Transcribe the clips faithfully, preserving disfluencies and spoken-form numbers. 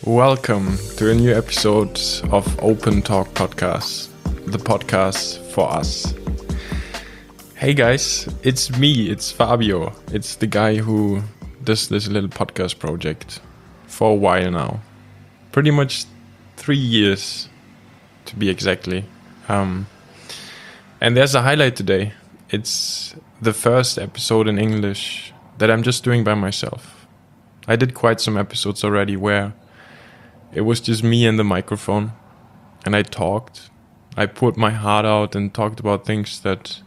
Welcome to a new episode of Open Talk Podcast, the podcast for us. Hey guys, it's me, it's Fabio. It's the guy who does this little podcast project for a while now. Pretty much three years to be exactly. Um, and there's a highlight today. It's the first episode in English that I'm just doing by myself. I did quite some episodes already where it was just me and the microphone, and I talked. I put my heart out and talked about things that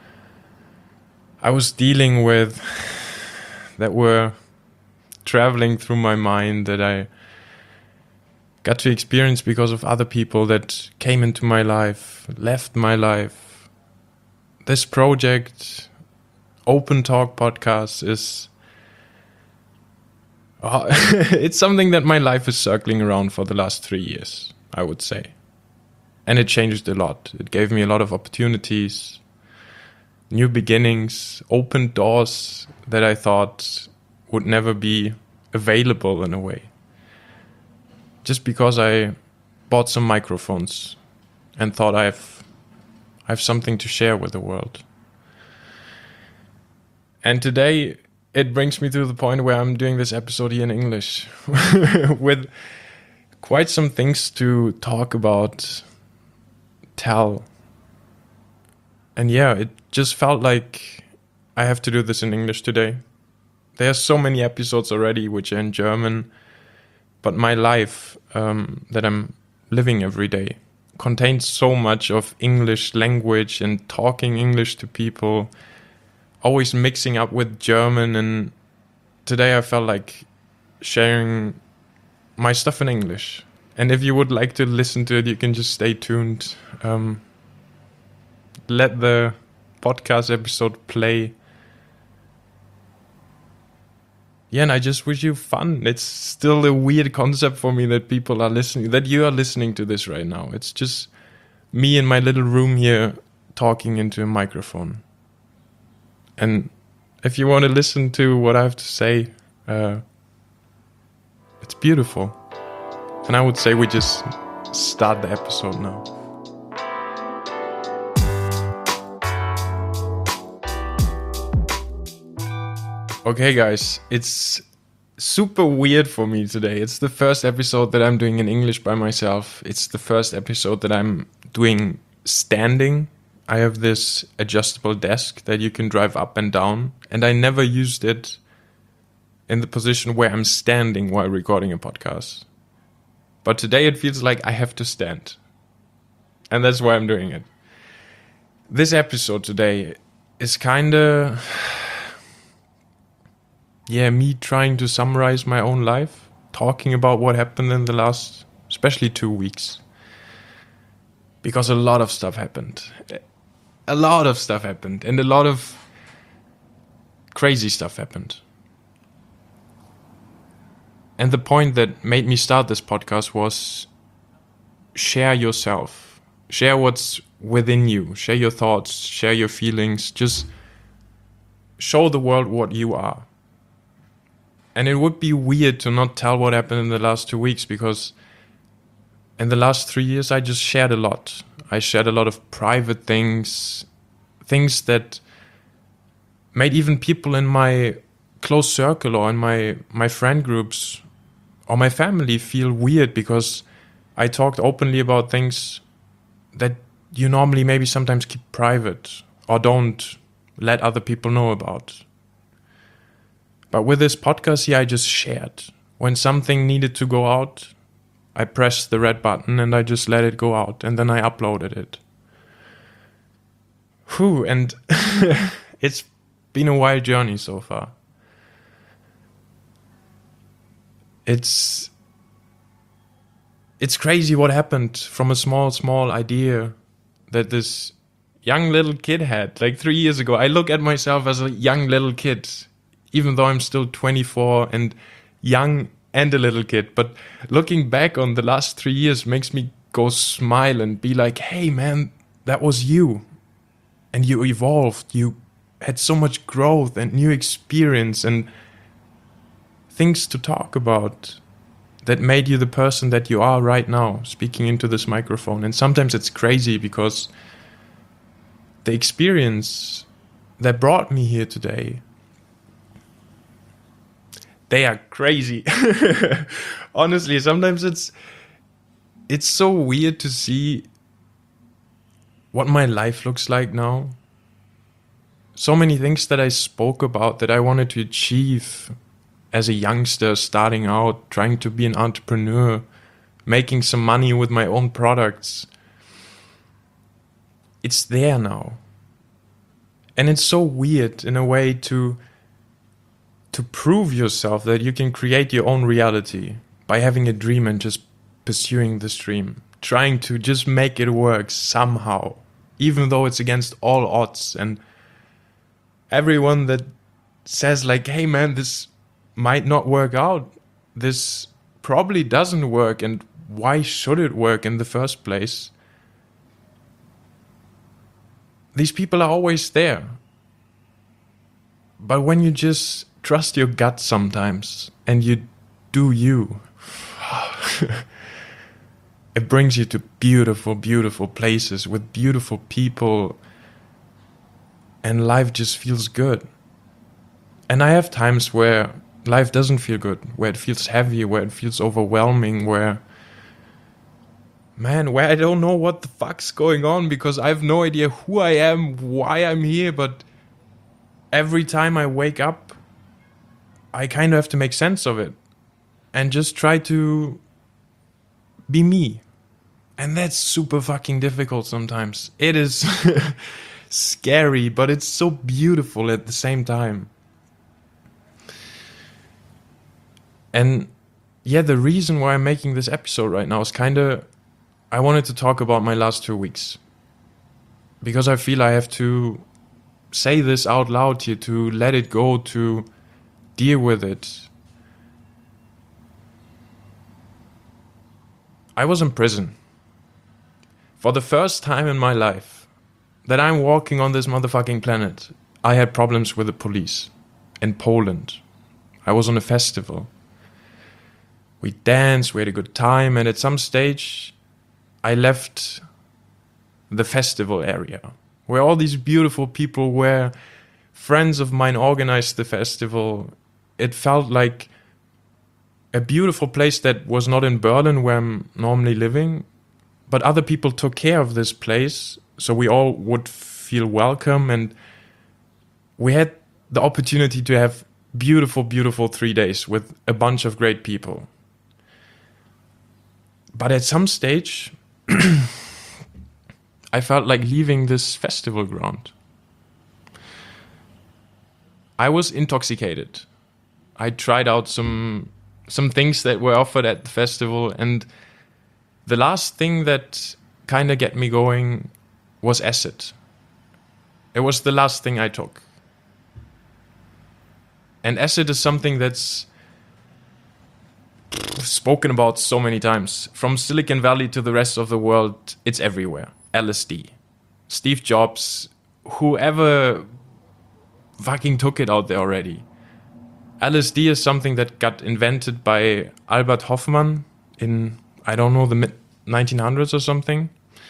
I was dealing with, that were traveling through my mind, that I got to experience because of other people that came into my life, left my life. This project, Open Talk Podcast, is Oh, it's something that my life is circling around for the last three years, I would say. And it changed a lot. It gave me a lot of opportunities, new beginnings, opened doors that I thought would never be available in a way. Just because I bought some microphones and thought I've, I have something to share with the world. And today it brings me to the point where I'm doing this episode here in English with quite some things to talk about, tell. And yeah, it just felt like I have to do this in English today. There are so many episodes already which are in German, but my life um, that I'm living every day contains so much of English language and talking English to people, always mixing up with German, and today I felt like sharing my stuff in English. And if you would like to listen to it, you can just stay tuned. Um, let the podcast episode play. Yeah, and I just wish you fun. It's still a weird concept for me that people are listening, that you are listening to this right now. It's just me in my little room here talking into a microphone. And if you want to listen to what I have to say, uh, it's beautiful. And I would say we just start the episode now. Okay, guys, it's super weird for me today. It's the first episode that I'm doing in English by myself. It's the first episode that I'm doing standing. I have this adjustable desk that you can drive up and down, and I never used it in the position where I'm standing while recording a podcast. But today it feels like I have to stand, and that's why I'm doing it. This episode today is kinda, yeah, me trying to summarize my own life, talking about what happened in the last, especially two weeks. Because a lot of stuff happened. A lot of stuff happened, and a lot of crazy stuff happened. And the point that made me start this podcast was share yourself. Share what's within you. Share your thoughts. Share your feelings. Just show the world what you are. And it would be weird to not tell what happened in the last two weeks because in the last three years I just shared a lot. I shared a lot of private things, things that made even people in my close circle or in my, my friend groups or my family feel weird because I talked openly about things that you normally maybe sometimes keep private or don't let other people know about. But with this podcast here, I just shared. When something needed to go out, I pressed the red button and I just let it go out, and then I uploaded it. Whew, and it's been a wild journey so far. It's it's crazy what happened from a small, small idea that this young little kid had like three years ago. I look at myself as a young little kid, even though I'm still twenty-four and young and a little kid, but looking back on the last three years makes me go smile and be like, hey man, that was you. And you evolved, you had so much growth and new experience and things to talk about that made you the person that you are right now, speaking into this microphone. And sometimes it's crazy because the experience that brought me here today, they are crazy. Honestly, sometimes it's it's so weird to see what my life looks like now. So many things that I spoke about that I wanted to achieve as a youngster, starting out, trying to be an entrepreneur, making some money with my own products. It's there now. And it's so weird in a way to to prove yourself that you can create your own reality by having a dream and just pursuing this dream, trying to just make it work somehow, even though it's against all odds. And everyone that says like, hey man, this might not work out, this probably doesn't work, and why should it work in the first place? These people are always there. But when you just trust your gut sometimes and you do you, it brings you to beautiful, beautiful places with beautiful people, and life just feels good. And I have times where life doesn't feel good, where it feels heavy, where it feels overwhelming, where, man, where I don't know what the fuck's going on because I have no idea who I am, why I'm here, but every time I wake up, I kind of have to make sense of it and just try to be me. And that's super fucking difficult sometimes. It is scary, but it's so beautiful at the same time. And yeah, the reason why I'm making this episode right now is kind of, I wanted to talk about my last two weeks. Because I feel I have to say this out loud here, to let it go, to deal with it. I was in prison. For the first time in my life that I'm walking on this motherfucking planet, I had problems with the police in Poland. I was on a festival. We danced, we had a good time, and at some stage I left the festival area where all these beautiful people were. Friends of mine organized the festival. It felt like a beautiful place that was not in Berlin where I'm normally living, but other people took care of this place, so we all would feel welcome, and we had the opportunity to have beautiful, beautiful three days with a bunch of great people. But at some stage, I felt like leaving this festival ground. I was intoxicated. I tried out some some things that were offered at the festival, and the last thing that kind of get me going was acid. It was the last thing I took. And acid is something that's spoken about so many times. From Silicon Valley to the rest of the world, it's everywhere. L S D. Steve Jobs, whoever fucking took it out there already. L S D is something that got invented by Albert Hofmann in, I don't know, the mid nineteen hundreds or something.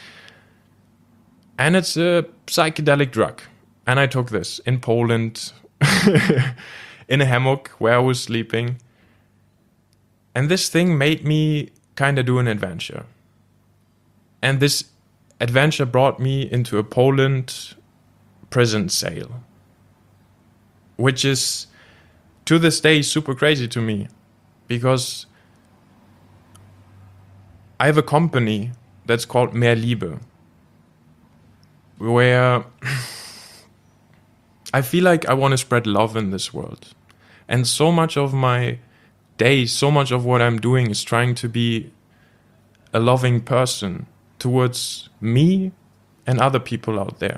And it's a psychedelic drug. And I took this in Poland, in a hammock where I was sleeping. And this thing made me kind of do an adventure. And this adventure brought me into a Poland prison cell, which is to this day super crazy to me, because I have a company that's called Mehr Liebe, where I feel like I want to spread love in this world. And so much of my day, so much of what I'm doing is trying to be a loving person towards me and other people out there.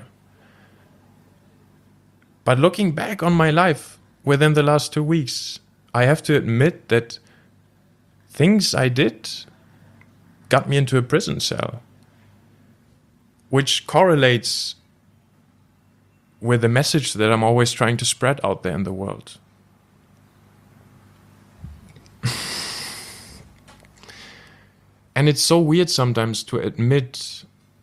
But looking back on my life within the last two weeks, I have to admit that things I did got me into a prison cell, which correlates with the message that I'm always trying to spread out there in the world. And it's so weird sometimes to admit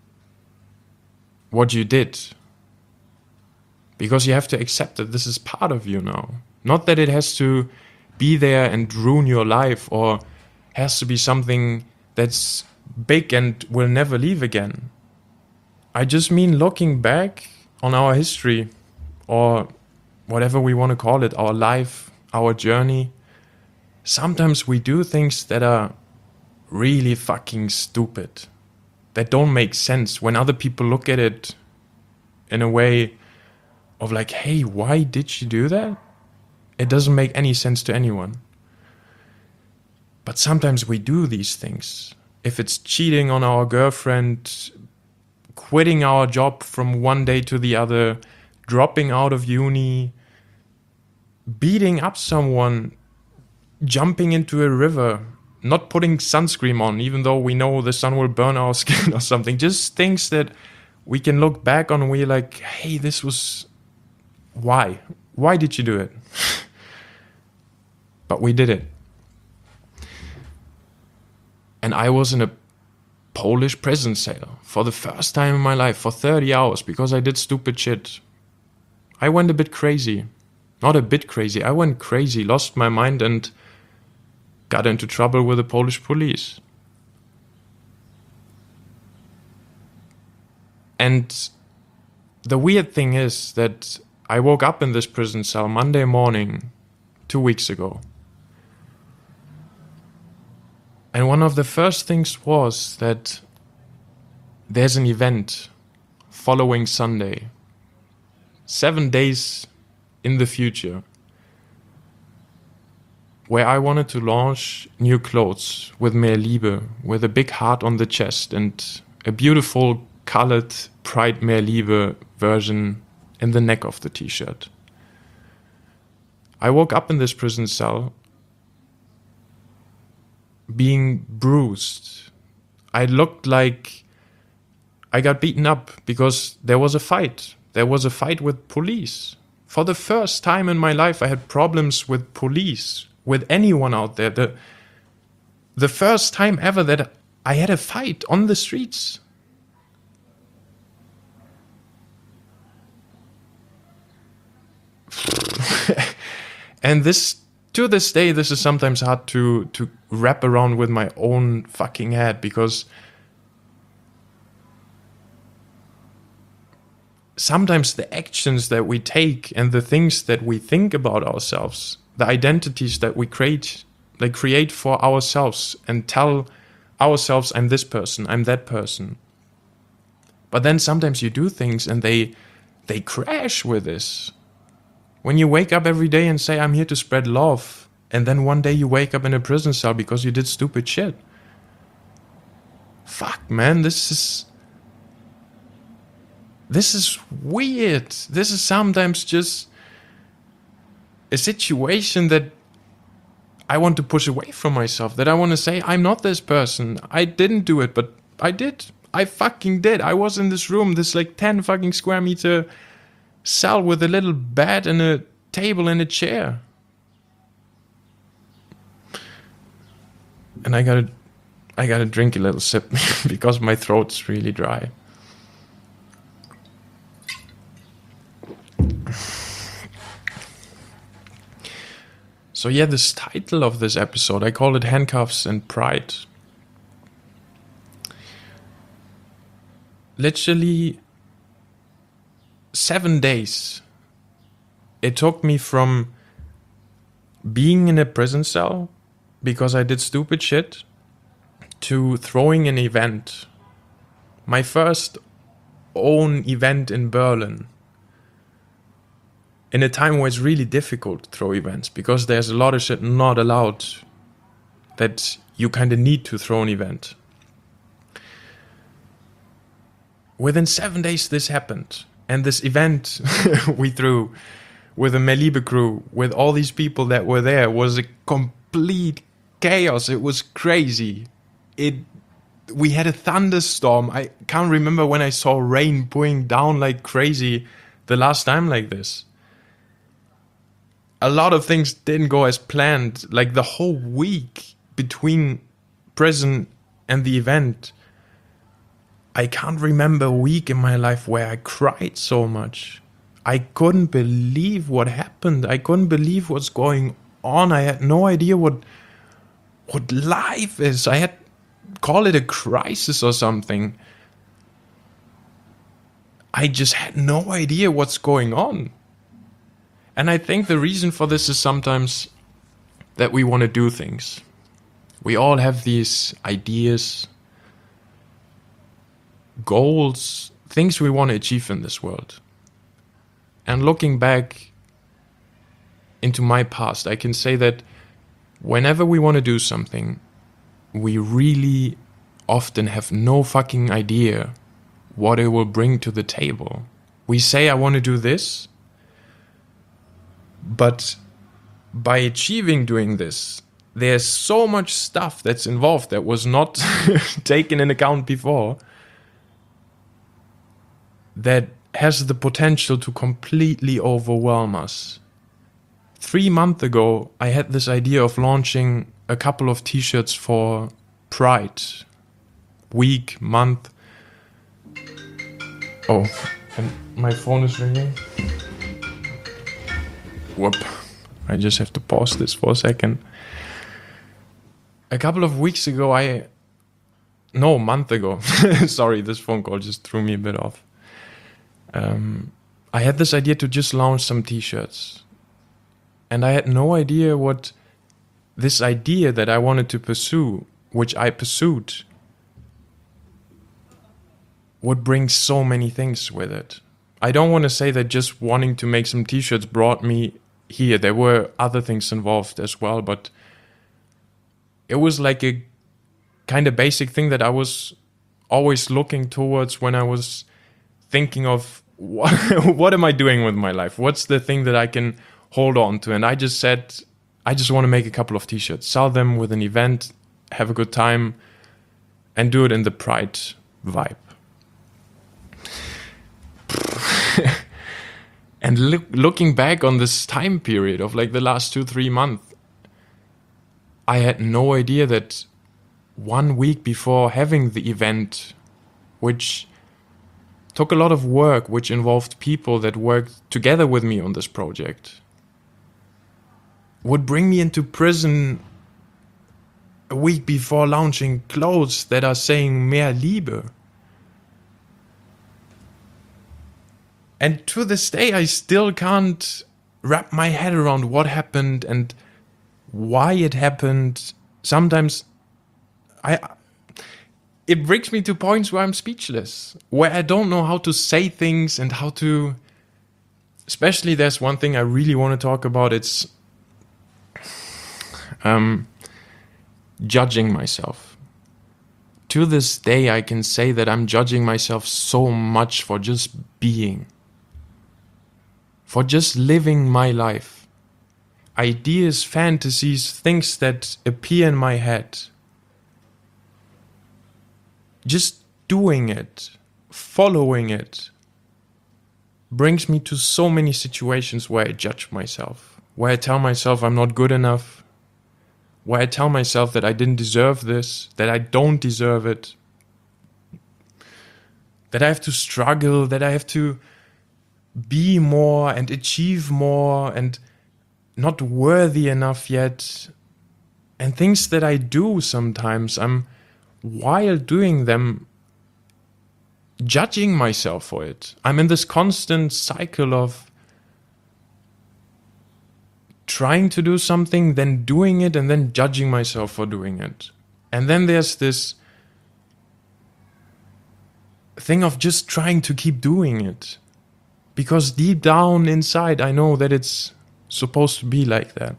what you did, because you have to accept that this is part of you now. Not that it has to be there and ruin your life, or has to be something that's big and will never leave again. I just mean looking back on our history, or whatever we want to call it, our life, our journey. Sometimes we do things that are really fucking stupid, that don't make sense when other people look at it in a way of like, hey, why did you do that? It doesn't make any sense to anyone. But sometimes we do these things. If it's cheating on our girlfriend, quitting our job from one day to the other, dropping out of uni, beating up someone, jumping into a river, not putting sunscreen on, even though we know the sun will burn our skin or something. Just things that we can look back on and we're like, hey, this was... Why? Why did you do it? But we did it. And I was in a Polish prison cell for the first time in my life for thirty hours because I did stupid shit. I went a bit crazy. Not a bit crazy. I went crazy, lost my mind, and got into trouble with the Polish police. And the weird thing is that I woke up in this prison cell Monday morning, two weeks ago. And one of the first things was that there's an event following Sunday, seven days in the future, where I wanted to launch new clothes with Mehr Liebe, with a big heart on the chest and a beautiful colored Pride Mehr Liebe version in the neck of the t-shirt. I woke up in this prison cell being bruised. I looked like I got beaten up because there was a fight. There was a fight with police. For the first time in my life, I had problems with police, with anyone out there. The, the first time ever that I had a fight on the streets. And this, to this day, this is sometimes hard to, to wrap around with my own fucking head, because sometimes the actions that we take and the things that we think about ourselves, the identities that we create, they create for ourselves and tell ourselves, I'm this person, I'm that person. But then sometimes you do things and they they crash with this. When you wake up every day and say, I'm here to spread love, and then one day you wake up in a prison cell because you did stupid shit. Fuck, man, this is... This is weird. This is sometimes just a situation that I want to push away from myself, that I want to say, I'm not this person. I didn't do it, but I did. I fucking did. I was in this room, this like ten fucking square meter cell with a little bed and a table and a chair. And I gotta, I gotta drink a little sip because my throat's really dry. So yeah, this title of this episode, I call it Handcuffs and Pride. Literally seven days it took me from being in a prison cell because I did stupid shit to throwing an event. My first own event in Berlin. In a time where it's really difficult to throw events because there's a lot of shit not allowed that you kind of need to throw an event. Within seven days this happened. And this event we threw with the Mehr Liebe crew, with all these people that were there, was a complete chaos. It was crazy. It, we had a thunderstorm. I can't remember when I saw rain pouring down like crazy the last time like this. A lot of things didn't go as planned. Like the whole week between prison and the event, I can't remember a week in my life where I cried so much. I couldn't believe what happened. I couldn't believe what's going on. I had no idea what what life is. I had call it a crisis or something. I just had no idea what's going on. And I think the reason for this is sometimes that we want to do things. We all have these ideas, goals, things we want to achieve in this world. And looking back into my past, I can say that whenever we want to do something, we really often have no fucking idea what it will bring to the table. We say, I want to do this, but by achieving doing this, there's so much stuff that's involved that was not taken in account before that has the potential to completely overwhelm us. Three months ago, I had this idea of launching a couple of t-shirts for Pride. Week, month. Oh, and my phone is ringing. Whoop. I just have to pause this for a second. A couple of weeks ago, I... No, a month ago. Sorry, this phone call just threw me a bit off. Um, I had this idea to just launch some t-shirts. And I had no idea what this idea that I wanted to pursue, which I pursued, would bring so many things with it. I don't want to say that just wanting to make some t-shirts brought me here. There were other things involved as well, but it was like a kind of basic thing that I was always looking towards when I was thinking of what, what am I doing with my life? What's the thing that I can hold on to? And I just said, I just want to make a couple of t-shirts, sell them with an event, have a good time, and do it in the Pride vibe. And look, looking back on this time period of like the last two, three months, I had no idea that one week before having the event, which took a lot of work, which involved people that worked together with me on this project, would bring me into prison a week before launching clothes that are saying mehr Liebe. And to this day, I still can't wrap my head around what happened and why it happened. Sometimes I, it brings me to points where I'm speechless, where I don't know how to say things and how to, especially there's one thing I really want to talk about. It's um, judging myself. To this day, I can say that I'm judging myself so much for just being. For just living my life. Ideas, fantasies, things that appear in my head. Just doing it, following it, brings me to so many situations where I judge myself. Where I tell myself I'm not good enough. Where I tell myself that I didn't deserve this, that I don't deserve it. That I have to struggle, that I have to be more and achieve more and not worthy enough yet. And things that I do sometimes, I'm, while doing them, judging myself for it. I'm in this constant cycle of trying to do something, then doing it, and then judging myself for doing it. And then there's this thing of just trying to keep doing it. Because deep down inside, I know that it's supposed to be like that.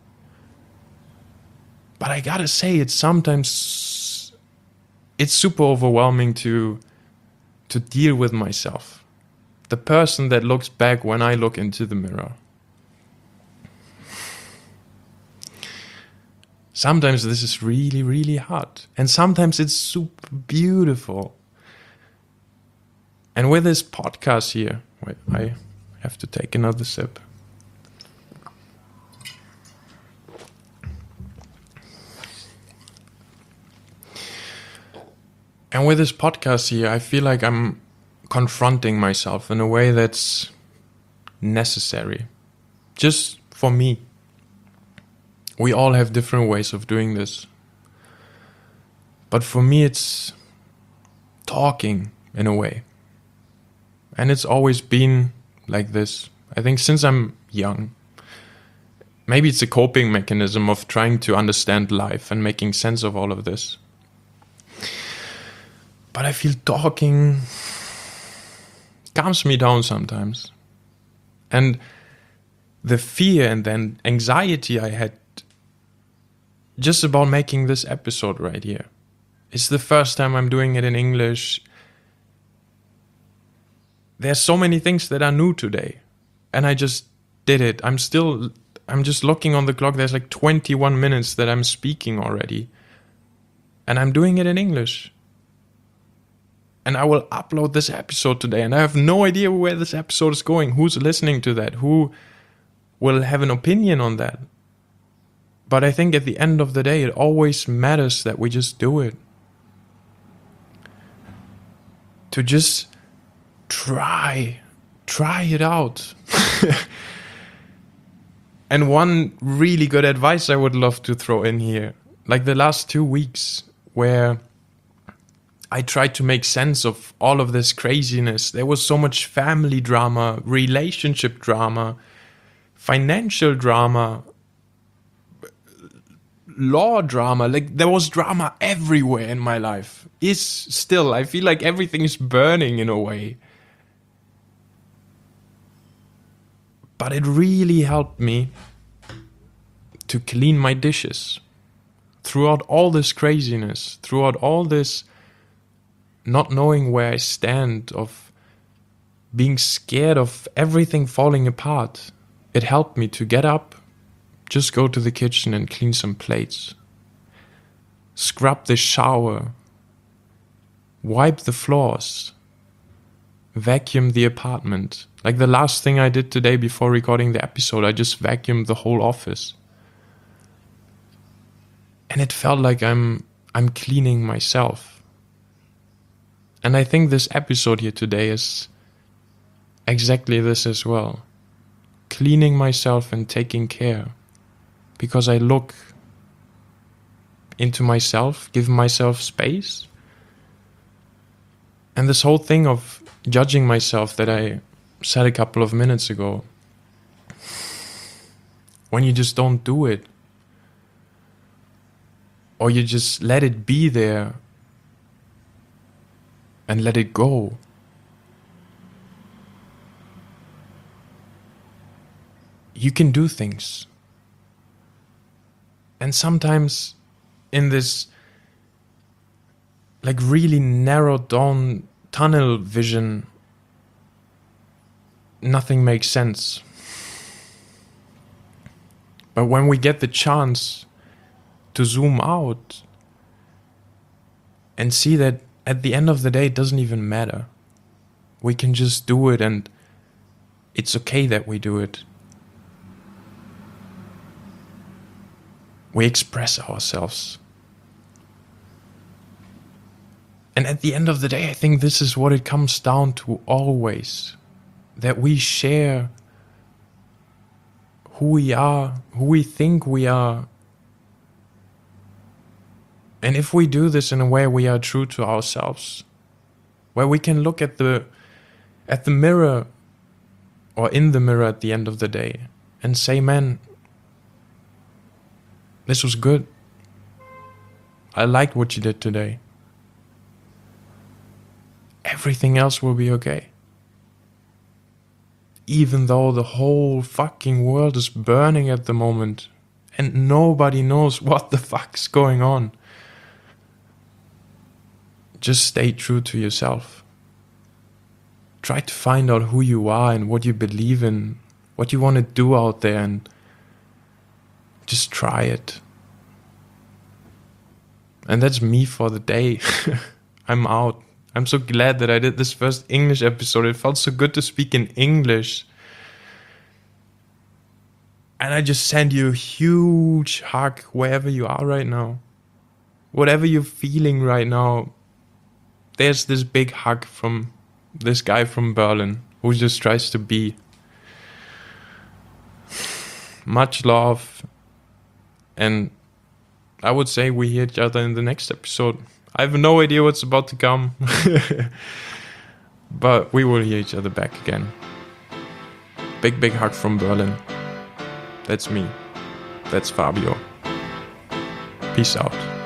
But I gotta say, it's sometimes, it's super overwhelming to, to deal with myself. The person that looks back when I look into the mirror. Sometimes this is really, really hard. And sometimes it's super beautiful. And with this podcast here, wait, I have to take another sip. And with this podcast here, I feel like I'm confronting myself in a way that's necessary. Just for me. We all have different ways of doing this. But for me, it's talking in a way. And it's always been like this. I think since I'm young. Maybe it's a coping mechanism of trying to understand life and making sense of all of this. But I feel talking calms me down sometimes. And the fear and then anxiety I had just about making this episode right here. It's the first time I'm doing it in English. There's so many things that are new today. And I just did it. I'm still, I'm just looking on the clock. There's like twenty-one minutes that I'm speaking already. And I'm doing it in English. And I will upload this episode today. And I have no idea where this episode is going. Who's listening to that? Who will have an opinion on that? But I think at the end of the day, it always matters that we just do it. To just try, try it out. And one really good advice I would love to throw in here, like the last two weeks where I tried to make sense of all of this craziness. There was so much family drama, relationship drama, financial drama, law drama. Like there was drama everywhere in my life. Is still, I feel like everything is burning in a way. But it really helped me to clean my dishes. Throughout all this craziness, throughout all this not knowing where I stand, of being scared of everything falling apart, it helped me to get up, just go to the kitchen and clean some plates, scrub the shower, wipe the floors, vacuum the apartment. Like the last thing I did today before recording the episode, I just vacuumed the whole office. And it felt like I'm I'm cleaning myself. And I think this episode here today is exactly this as well. Cleaning myself and taking care. Because I look into myself, give myself space. And this whole thing of judging myself that I said a couple of minutes ago. When you just don't do it. Or you just let it be there. And let it go. You can do things. And sometimes in this like really narrowed down tunnel vision, nothing makes sense. But when we get the chance to zoom out and see that at the end of the day, it doesn't even matter. We can just do it, and it's okay that we do it. We express ourselves. And at the end of the day, I think this is what it comes down to always. That we share who we are, who we think we are. And if we do this in a way we are true to ourselves, where we can look at the at the mirror or in the mirror at the end of the day and say, man, this was good. I liked what you did today. Everything else will be okay. Even though the whole fucking world is burning at the moment and nobody knows what the fuck's going on. Just stay true to yourself. Try to find out who you are and what you believe in, what you want to do out there, and just try it. And that's me for the day. I'm out. I'm so glad that I did this first English episode. It felt so good to speak in English. And I just send you a huge hug wherever you are right now. Whatever you're feeling right now, there's this big hug from this guy from Berlin who just tries to be. Much love, and I would say we hear each other in the next episode. I have no idea what's about to come, but we will hear each other back again. Big, big hug from Berlin. That's me. That's Fabio. Peace out.